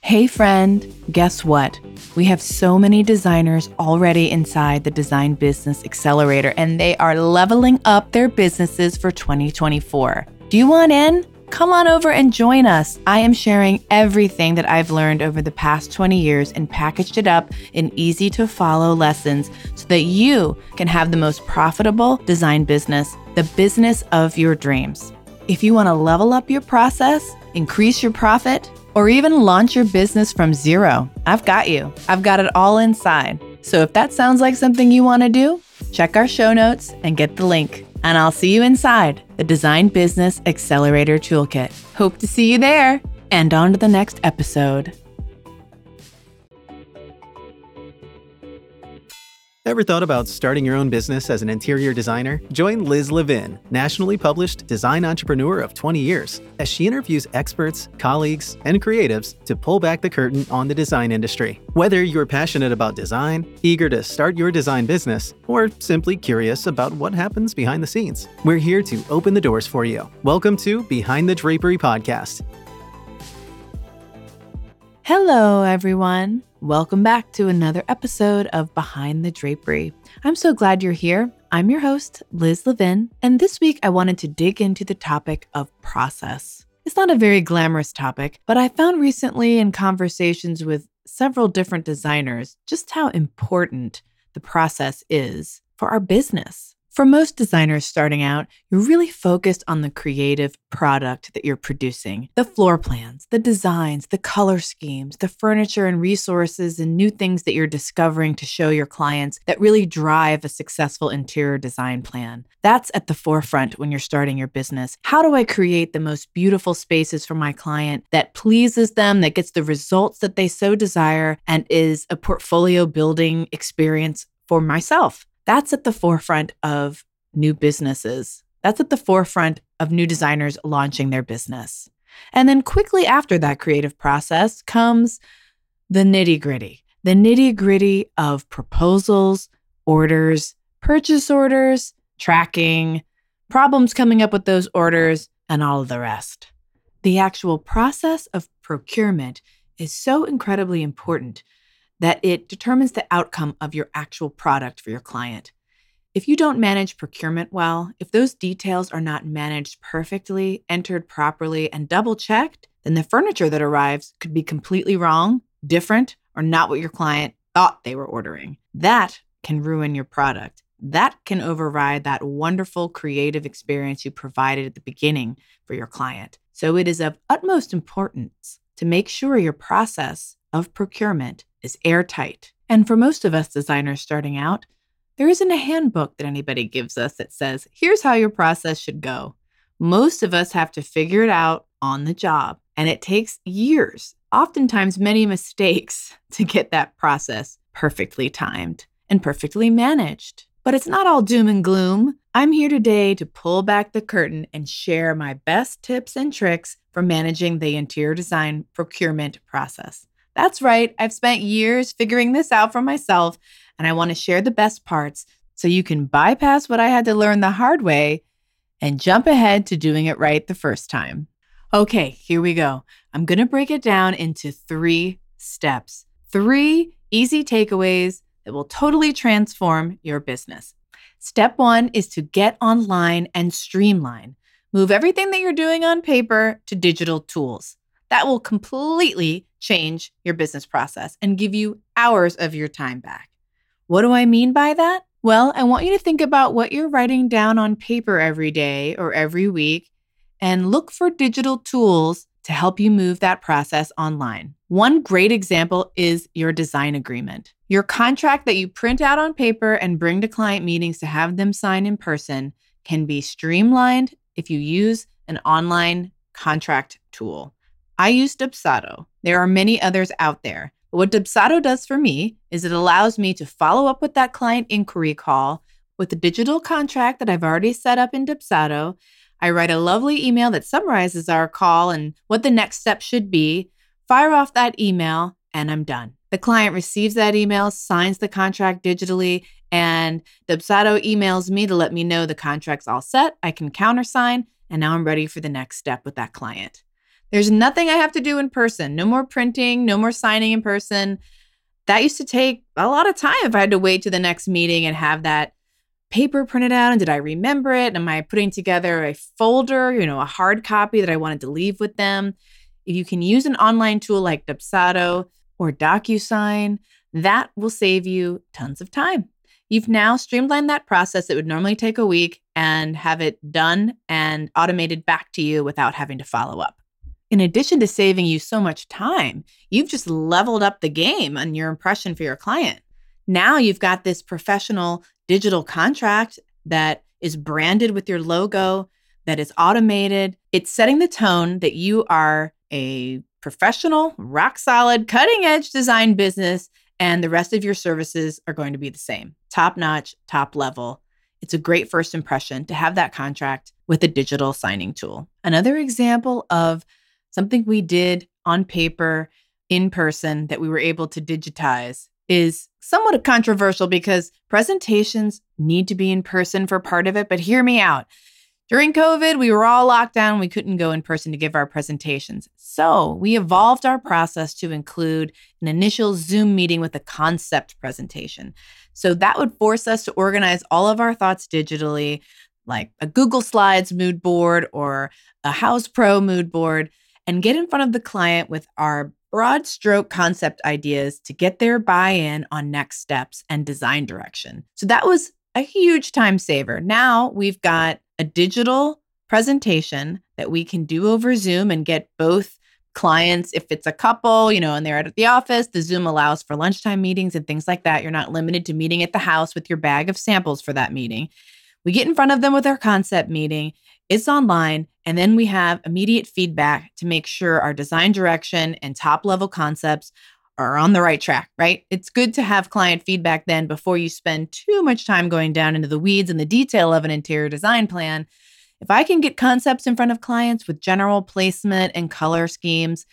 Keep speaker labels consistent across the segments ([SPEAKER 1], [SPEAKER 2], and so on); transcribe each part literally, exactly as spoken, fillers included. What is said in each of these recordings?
[SPEAKER 1] Hey friend, guess what? We have so many designers already inside the Design Business Accelerator, and they are leveling up their businesses for twenty twenty-four. Do you want in? Come on over and join us. I am sharing everything that I've learned over the past twenty years and packaged it up in easy to follow lessons so that you can have the most profitable design business, the business of your dreams. If you want to level up your process, increase your profit, or even launch your business from zero, I've got you. I've got it all inside. So if that sounds like something you want to do, check our show notes and get the link. And I'll see you inside the Design Business Accelerator Toolkit. Hope to see you there. And on to the next episode.
[SPEAKER 2] Ever thought about starting your own business as an interior designer? Join Liz Levin, nationally published design entrepreneur of twenty years, as she interviews experts, colleagues, and creatives to pull back the curtain on the design industry. Whether you're passionate about design, eager to start your design business, or simply curious about what happens behind the scenes, we're here to open the doors for you. Welcome to Behind the Drapery Podcast.
[SPEAKER 1] Hello, everyone. Welcome back to another episode of Behind the Drapery. I'm so glad you're here. I'm your host, Liz Levin, and this week I wanted to dig into the topic of process. It's not a very glamorous topic, but I found recently in conversations with several different designers just how important the process is for our business. For most designers starting out, you're really focused on the creative product that you're producing. The floor plans, the designs, the color schemes, the furniture and resources and new things that you're discovering to show your clients that really drive a successful interior design plan. That's at the forefront when you're starting your business. How do I create the most beautiful spaces for my client that pleases them, that gets the results that they so desire, and is a portfolio building experience for myself? That's at the forefront of new businesses. That's at the forefront of new designers launching their business. And then quickly after that creative process comes the nitty-gritty, the nitty-gritty of proposals, orders, purchase orders, tracking, problems coming up with those orders, and all of the rest. The actual process of procurement is so incredibly important that it determines the outcome of your actual product for your client. If you don't manage procurement well, if those details are not managed perfectly, entered properly, and double-checked, then the furniture that arrives could be completely wrong, different, or not what your client thought they were ordering. That can ruin your product. That can override that wonderful creative experience you provided at the beginning for your client. So it is of utmost importance to make sure your process of procurement is airtight. And for most of us designers starting out, there isn't a handbook that anybody gives us that says, here's how your process should go. Most of us have to figure it out on the job, and it takes years, oftentimes many mistakes, to get that process perfectly timed and perfectly managed. But it's not all doom and gloom. I'm here today to pull back the curtain and share my best tips and tricks for managing the interior design procurement process. That's right, I've spent years figuring this out for myself, and I want to share the best parts so you can bypass what I had to learn the hard way and jump ahead to doing it right the first time. Okay, here we go. I'm going to break it down into three steps, three easy takeaways that will totally transform your business. Step one is to get online and streamline. Move everything that you're doing on paper to digital tools. That will completely change your business process and give you hours of your time back. What do I mean by that? Well, I want you to think about what you're writing down on paper every day or every week and look for digital tools to help you move that process online. One great example is your design agreement. Your contract that you print out on paper and bring to client meetings to have them sign in person can be streamlined if you use an online contract tool. I use Dubsado. There are many others out there. But what Dubsado does for me is it allows me to follow up with that client inquiry call with the digital contract that I've already set up in Dubsado. I write a lovely email that summarizes our call and what the next step should be, fire off that email, and I'm done. The client receives that email, signs the contract digitally, and Dubsado emails me to let me know the contract's all set. I can countersign, and now I'm ready for the next step with that client. There's nothing I have to do in person. No more printing, no more signing in person. That used to take a lot of time if I had to wait to the next meeting and have that paper printed out. And did I remember it? Am I putting together a folder, you know, a hard copy that I wanted to leave with them? If you can use an online tool like Dubsado or DocuSign, that will save you tons of time. You've now streamlined that process that would normally take a week and have it done and automated back to you without having to follow up. In addition to saving you so much time, you've just leveled up the game on your impression for your client. Now you've got this professional digital contract that is branded with your logo, that is automated. It's setting the tone that you are a professional, rock solid, cutting edge design business, and the rest of your services are going to be the same. Top notch, top level. It's a great first impression to have that contract with a digital signing tool. Another example of something we did on paper, in person, that we were able to digitize is somewhat controversial because presentations need to be in person for part of it, but hear me out. During COVID, we were all locked down. We couldn't go in person to give our presentations. So we evolved our process to include an initial Zoom meeting with a concept presentation. So that would force us to organize all of our thoughts digitally, like a Google Slides mood board or a House Pro mood board, and get in front of the client with our broad stroke concept ideas to get their buy-in on next steps and design direction. So that was a huge time saver. Now we've got a digital presentation that we can do over Zoom and get both clients. If it's a couple, you know, and they're at the office, the Zoom allows for lunchtime meetings and things like that. You're not limited to meeting at the house with your bag of samples for that meeting. We get in front of them with our concept meeting. It's online. And then we have immediate feedback to make sure our design direction and top level concepts are on the right track, right? It's good to have client feedback then before you spend too much time going down into the weeds and the detail of an interior design plan. If I can get concepts in front of clients with general placement and color schemes,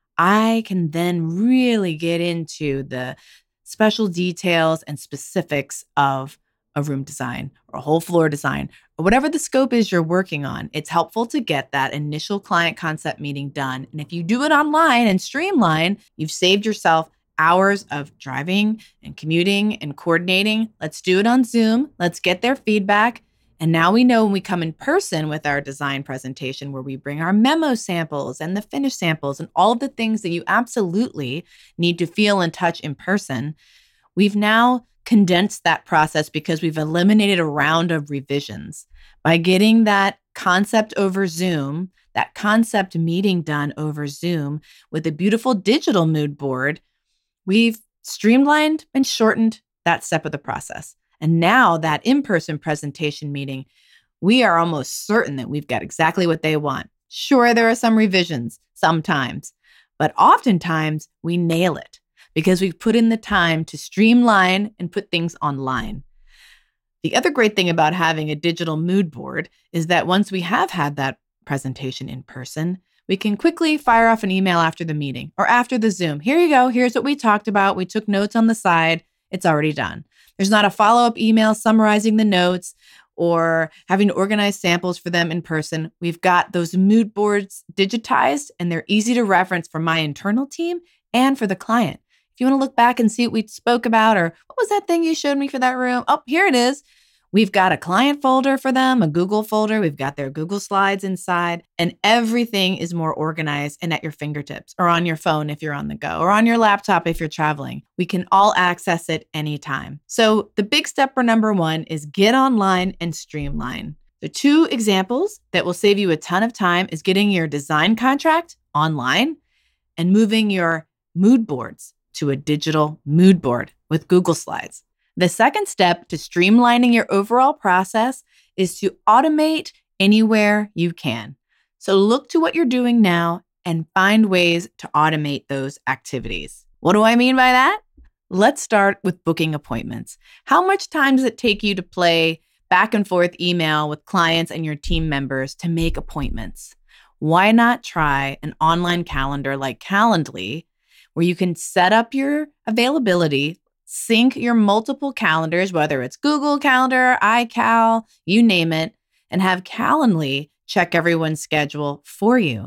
[SPEAKER 1] I can then really get into the special details and specifics of a room design or a whole floor design or whatever the scope is you're working on. It's helpful to get that initial client concept meeting done. And if you do it online and streamline, you've saved yourself hours of driving and commuting and coordinating. Let's do it on Zoom. Let's get their feedback. And now we know when we come in person with our design presentation where we bring our memo samples and the finished samples and all of the things that you absolutely need to feel and touch in person, we've now condensed that process because we've eliminated a round of revisions. By getting that concept over Zoom, that concept meeting done over Zoom with a beautiful digital mood board, we've streamlined and shortened that step of the process. And now that in-person presentation meeting, we are almost certain that we've got exactly what they want. Sure, there are some revisions sometimes, but oftentimes we nail it because we've put in the time to streamline and put things online. The other great thing about having a digital mood board is that once we have had that presentation in person, we can quickly fire off an email after the meeting or after the Zoom. Here you go. Here's what we talked about. We took notes on the side. It's already done. There's not a follow-up email summarizing the notes or having to organize samples for them in person. We've got those mood boards digitized and they're easy to reference for my internal team and for the client. If you want to look back and see what we spoke about or what was that thing you showed me for that room? Oh, here it is. We've got a client folder for them, a Google folder. We've got their Google Slides inside, and everything is more organized and at your fingertips or on your phone if you're on the go or on your laptop if you're traveling. We can all access it anytime. So the big step for number one is get online and streamline. The two examples that will save you a ton of time is getting your design contract online and moving your mood boards to a digital mood board with Google Slides. The second step to streamlining your overall process is to automate anywhere you can. So look to what you're doing now and find ways to automate those activities. What do I mean by that? Let's start with booking appointments. How much time does it take you to play back and forth email with clients and your team members to make appointments? Why not try an online calendar like Calendly, where you can set up your availability, sync your multiple calendars, whether it's Google Calendar, iCal, you name it, and have Calendly check everyone's schedule for you.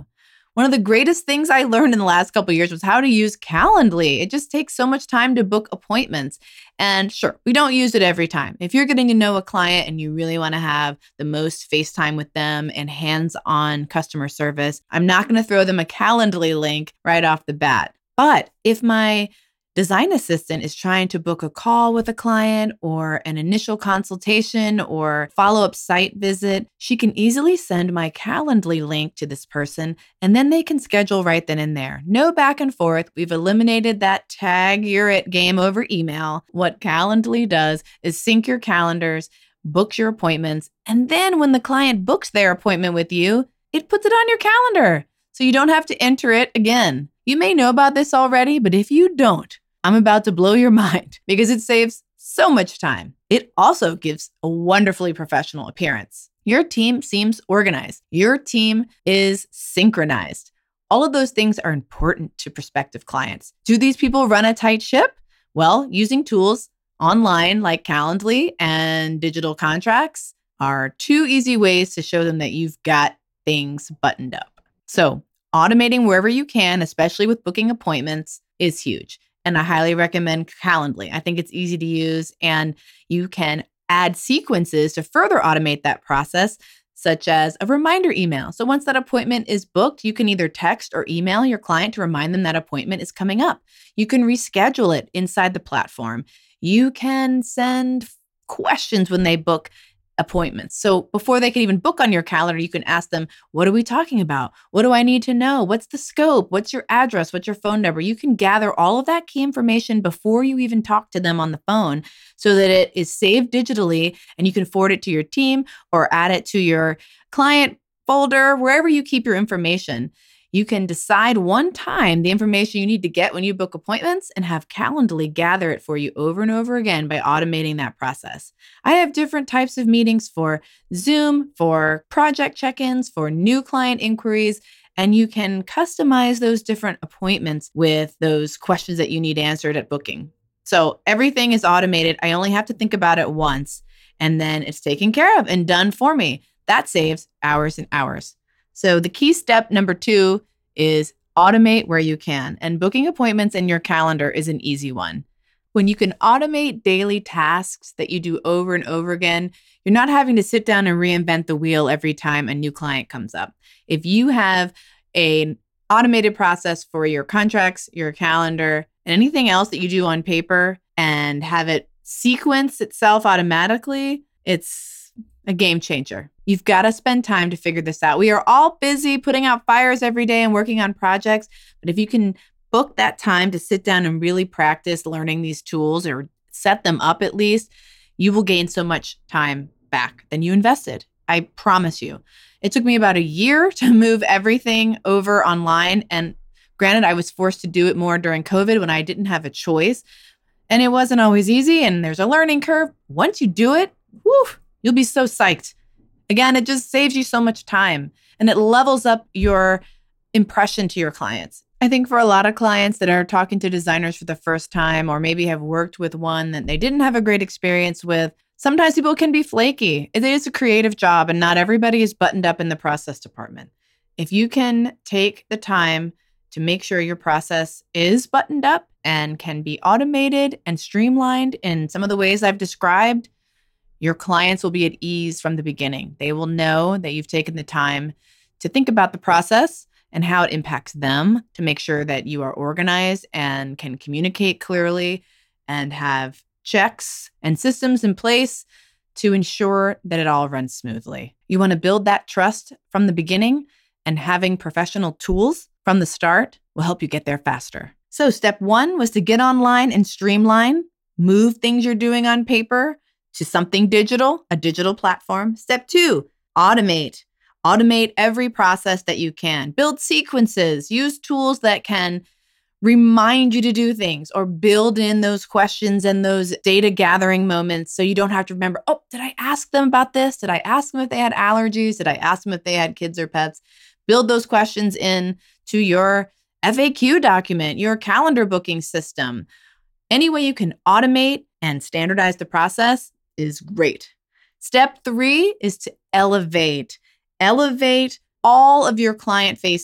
[SPEAKER 1] One of the greatest things I learned in the last couple of years was how to use Calendly. It just takes so much time to book appointments. And sure, we don't use it every time. If you're getting to know a client and you really want to have the most FaceTime with them and hands-on customer service, I'm not going to throw them a Calendly link right off the bat. But if my design assistant is trying to book a call with a client or an initial consultation or follow-up site visit, she can easily send my Calendly link to this person, and then they can schedule right then and there. No back and forth. We've eliminated that tag you're at game over email. What Calendly does is sync your calendars, books your appointments, and then when the client books their appointment with you, it puts it on your calendar so you don't have to enter it again. You may know about this already, but if you don't, I'm about to blow your mind because it saves so much time. It also gives a wonderfully professional appearance. Your team seems organized. Your team is synchronized. All of those things are important to prospective clients. Do these people run a tight ship? Well, using tools online like Calendly and digital contracts are two easy ways to show them that you've got things buttoned up. So automating wherever you can, especially with booking appointments, is huge. And I highly recommend Calendly. I think it's easy to use, and you can add sequences to further automate that process, such as a reminder email. So once that appointment is booked, you can either text or email your client to remind them that appointment is coming up. You can reschedule it inside the platform. You can send questions when they book appointments. So before they can even book on your calendar, you can ask them, what are we talking about? What do I need to know? What's the scope? What's your address? What's your phone number? You can gather all of that key information before you even talk to them on the phone so that it is saved digitally and you can forward it to your team or add it to your client folder, wherever you keep your information. You can decide one time the information you need to get when you book appointments and have Calendly gather it for you over and over again by automating that process. I have different types of meetings for Zoom, for project check-ins, for new client inquiries, and you can customize those different appointments with those questions that you need answered at booking. So everything is automated. I only have to think about it once, and then it's taken care of and done for me. That saves hours and hours. So the key step number two is automate where you can. And booking appointments in your calendar is an easy one. When you can automate daily tasks that you do over and over again, you're not having to sit down and reinvent the wheel every time a new client comes up. If you have an automated process for your contracts, your calendar, and anything else that you do on paper and have it sequence itself automatically, it's a game changer. You've got to spend time to figure this out. We are all busy putting out fires every day and working on projects, but if you can book that time to sit down and really practice learning these tools or set them up at least, you will gain so much time back than you invested. I promise you. It took me about a year to move everything over online. And granted, I was forced to do it more during COVID when I didn't have a choice. And it wasn't always easy, and there's a learning curve. Once you do it, whew, you'll be so psyched. Again, it just saves you so much time and it levels up your impression to your clients. I think for a lot of clients that are talking to designers for the first time or maybe have worked with one that they didn't have a great experience with, sometimes people can be flaky. It is a creative job and not everybody is buttoned up in the process department. If you can take the time to make sure your process is buttoned up and can be automated and streamlined in some of the ways I've described, your clients will be at ease from the beginning. They will know that you've taken the time to think about the process and how it impacts them to make sure that you are organized and can communicate clearly and have checks and systems in place to ensure that it all runs smoothly. You want to build that trust from the beginning, and having professional tools from the start will help you get there faster. So step one was to get online and streamline, move things you're doing on paper to something digital, a digital platform. Step two, automate. Automate every process that you can. Build sequences. Use tools that can remind you to do things or build in those questions and those data gathering moments so you don't have to remember, oh, did I ask them about this? Did I ask them if they had allergies? Did I ask them if they had kids or pets? Build those questions in to your F A Q document, your calendar booking system. Any way you can automate and standardize the process is great. Step three is to elevate. Elevate all of your client-facing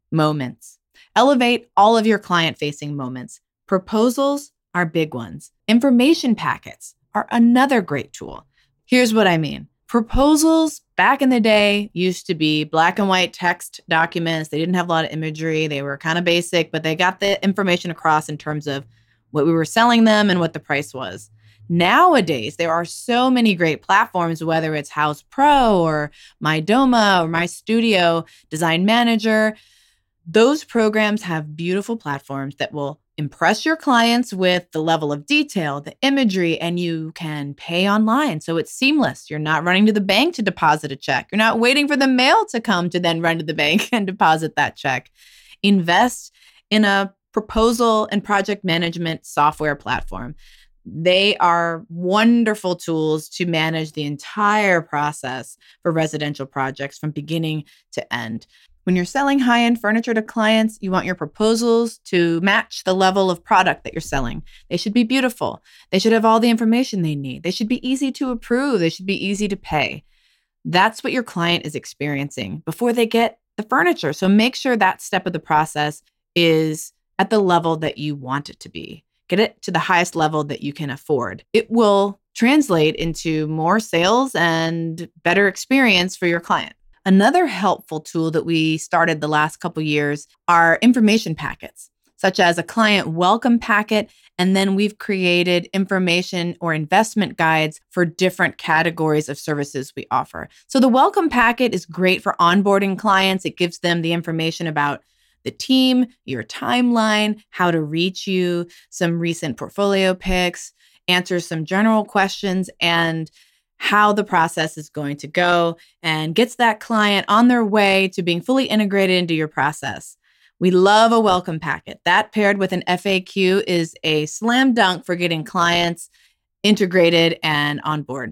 [SPEAKER 1] moments. Elevate all of your client-facing moments. Proposals are big ones. Information packets are another great tool. Here's what I mean. Proposals back in the day used to be black and white text documents. They didn't have a lot of imagery. They were kind of basic, but they got the information across in terms of what we were selling them and what the price was. Nowadays, there are so many great platforms, whether it's House Pro or MyDoma or MyStudio, Design Manager. Those programs have beautiful platforms that will impress your clients with the level of detail, the imagery, and you can pay online. So it's seamless. You're not running to the bank to deposit a check. You're not waiting for the mail to come to then run to the bank and deposit that check. Invest in a proposal and project management software platform. They are wonderful tools to manage the entire process for residential projects from beginning to end. When you're selling high-end furniture to clients, you want your proposals to match the level of product that you're selling. They should be beautiful. They should have all the information they need. They should be easy to approve. They should be easy to pay. That's what your client is experiencing before they get the furniture. So make sure that step of the process is at the level that you want it to be. Get it to the highest level that you can afford. It will translate into more sales and better experience for your client. Another helpful tool that we started the last couple years are information packets, such as a client welcome packet, and then we've created information or investment guides for different categories of services we offer. So the welcome packet is great for onboarding clients. It gives them the information about the team, your timeline, how to reach you, some recent portfolio picks, answers some general questions, and how the process is going to go, and gets that client on their way to being fully integrated into your process. We love a welcome packet. That paired with an F A Q is a slam dunk for getting clients integrated and on board.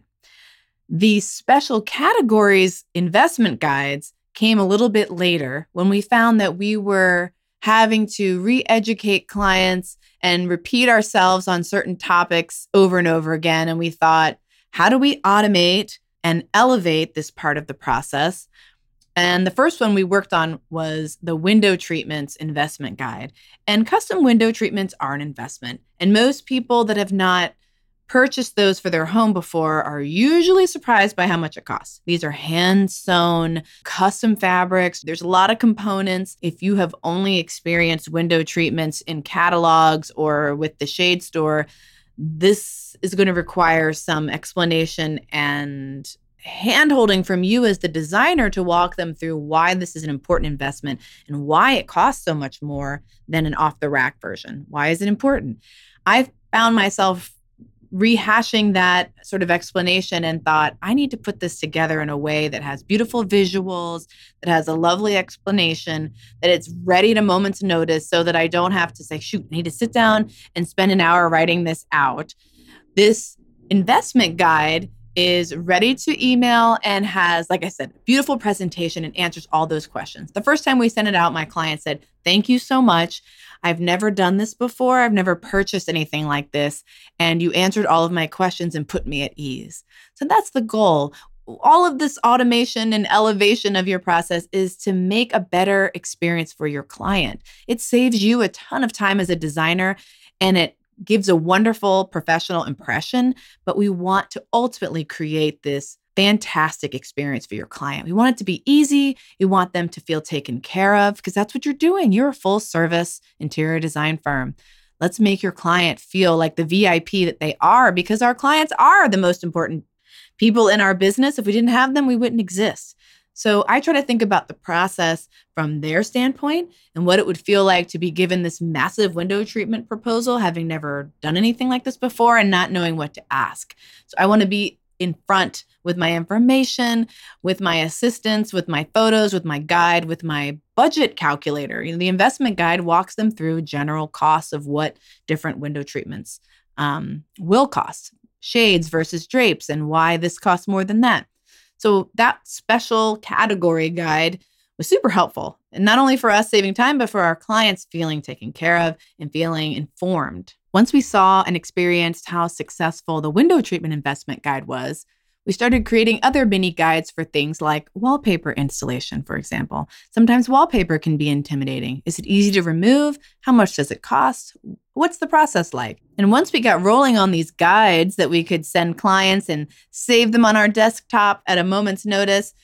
[SPEAKER 1] The special categories investment guides came a little bit later when we found that we were having to re-educate clients and repeat ourselves on certain topics over and over again. And we thought, how do we automate and elevate this part of the process? And the first one we worked on was the window treatments investment guide. And custom window treatments are an investment. And most people that have not purchased those for their home before are usually surprised by how much it costs. These are hand-sewn, custom fabrics. There's a lot of components. If you have only experienced window treatments in catalogs or with the shade store, this is going to require some explanation and hand-holding from you as the designer to walk them through why this is an important investment and why it costs so much more than an off-the-rack version. Why is it important? I found myself rehashing that sort of explanation and thought, I need to put this together in a way that has beautiful visuals, that has a lovely explanation, that it's ready at a moment's notice so that I don't have to say, shoot, I need to sit down and spend an hour writing this out. This investment guide is ready to email and has, like I said, a beautiful presentation and answers all those questions. The first time we sent it out, my client said, thank you so much. I've never done this before. I've never purchased anything like this. And you answered all of my questions and put me at ease. So that's the goal. All of this automation and elevation of your process is to make a better experience for your client. It saves you a ton of time as a designer, and it gives a wonderful professional impression, but we want to ultimately create this fantastic experience for your client. We want it to be easy. We want them to feel taken care of because that's what you're doing. You're a full service interior design firm. Let's make your client feel like the V I P that they are, because our clients are the most important people in our business. If we didn't have them, we wouldn't exist. So I try to think about the process from their standpoint and what it would feel like to be given this massive window treatment proposal, having never done anything like this before and not knowing what to ask. So I want to be in front with my information, with my assistance, with my photos, with my guide, with my budget calculator. You know, the investment guide walks them through general costs of what different window treatments um, will cost, shades versus drapes, and why this costs more than that. So that special category guide was super helpful. And not only for us saving time, but for our clients feeling taken care of and feeling informed. Once we saw and experienced how successful the window treatment investment guide was, We started creating other mini guides for things like wallpaper installation, for example. Sometimes wallpaper can be intimidating. Is it easy to remove? How much does it cost? What's the process like? And once we got rolling on these guides that we could send clients and save them on our desktop at a moment's notice,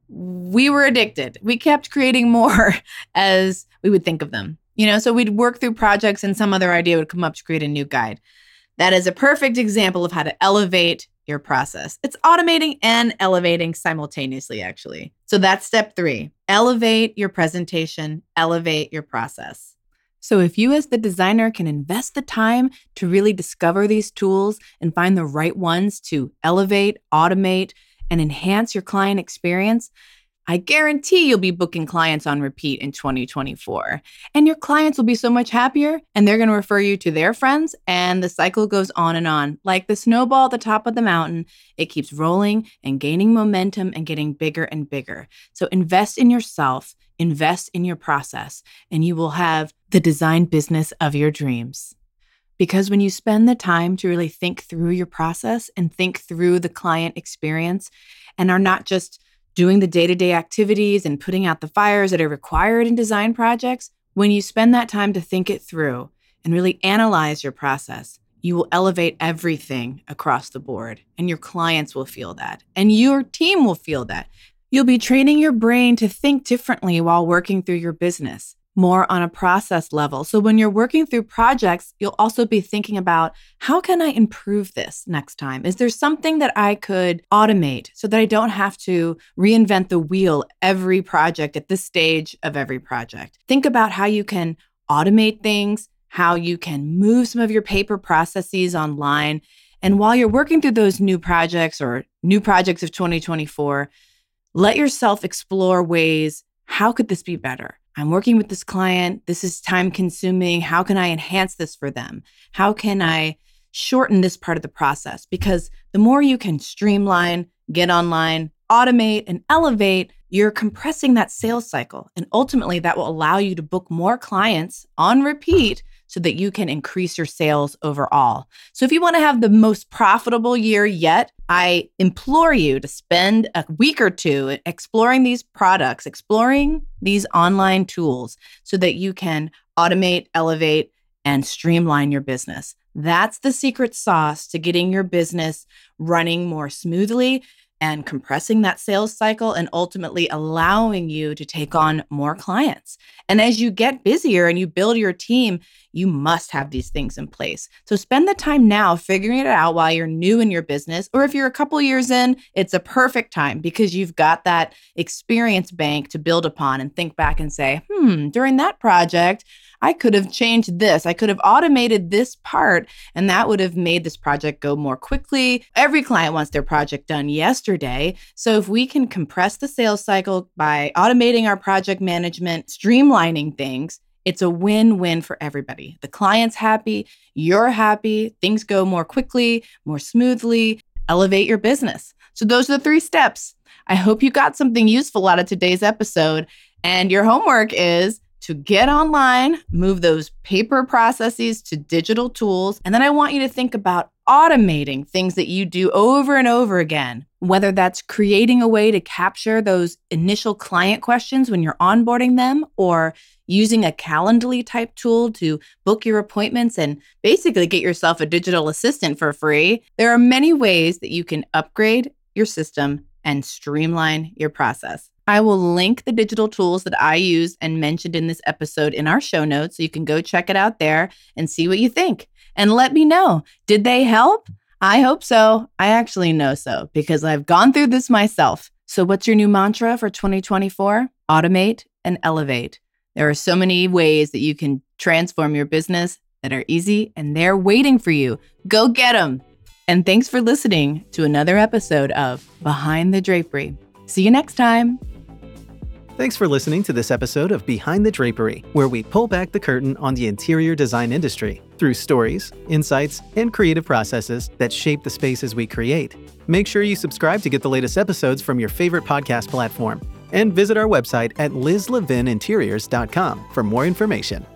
[SPEAKER 1] we were addicted. We kept creating more as we would think of them. You know, so we'd work through projects and some other idea would come up to create a new guide. That is a perfect example of how to elevate your process. It's automating and elevating simultaneously, actually. So that's step three. Elevate your presentation, elevate your process. So if you as the designer can invest the time to really discover these tools and find the right ones to elevate, automate, and enhance your client experience, I guarantee you'll be booking clients on repeat in twenty twenty-four. And your clients will be so much happier, and they're going to refer you to their friends, and the cycle goes on and on. Like the snowball at the top of the mountain, it keeps rolling and gaining momentum and getting bigger and bigger. So invest in yourself, invest in your process, and you will have the design business of your dreams. Because when you spend the time to really think through your process and think through the client experience and are not just doing the day-to-day activities and putting out the fires that are required in design projects, when you spend that time to think it through and really analyze your process, you will elevate everything across the board, and your clients will feel that, and your team will feel that. You'll be training your brain to think differently while working through your business, more on a process level. So when you're working through projects, you'll also be thinking about, how can I improve this next time? Is there something that I could automate so that I don't have to reinvent the wheel every project at this stage of every project? Think about how you can automate things, how you can move some of your paper processes online. And while you're working through those new projects or new projects of twenty twenty-four, let yourself explore ways, how could this be better? I'm working with this client. This is time consuming. How can I enhance this for them? How can I shorten this part of the process? Because the more you can streamline, get online, automate, and elevate, you're compressing that sales cycle. And ultimately, that will allow you to book more clients on repeat so that you can increase your sales overall. So if you want to have the most profitable year yet, I implore you to spend a week or two exploring these products, exploring these online tools so that you can automate, elevate, and streamline your business. That's the secret sauce to getting your business running more smoothly and compressing that sales cycle and ultimately allowing you to take on more clients. And as you get busier and you build your team, you must have these things in place. So spend the time now figuring it out while you're new in your business. Or if you're a couple years in, it's a perfect time because you've got that experience bank to build upon and think back and say, hmm, during that project, I could have changed this. I could have automated this part, and that would have made this project go more quickly. Every client wants their project done yesterday. So if we can compress the sales cycle by automating our project management, streamlining things, it's a win-win for everybody. The client's happy, you're happy, things go more quickly, more smoothly, elevate your business. So those are the three steps. I hope you got something useful out of today's episode. And your homework is to get online, move those paper processes to digital tools. And then I want you to think about automating things that you do over and over again, whether that's creating a way to capture those initial client questions when you're onboarding them, or using a Calendly type tool to book your appointments and basically get yourself a digital assistant for free. There are many ways that you can upgrade your system and streamline your process. I will link the digital tools that I used and mentioned in this episode in our show notes, so you can go check it out there and see what you think. And let me know, did they help? I hope so. I actually know so because I've gone through this myself. So what's your new mantra for twenty twenty-four? Automate and elevate. There are so many ways that you can transform your business that are easy, and they're waiting for you. Go get them. And thanks for listening to another episode of Behind the Drapery. See you next time.
[SPEAKER 2] Thanks for listening to this episode of Behind the Drapery, where we pull back the curtain on the interior design industry through stories, insights, and creative processes that shape the spaces we create. Make sure you subscribe to get the latest episodes from your favorite podcast platform, and visit our website at liz levin interiors dot com for more information.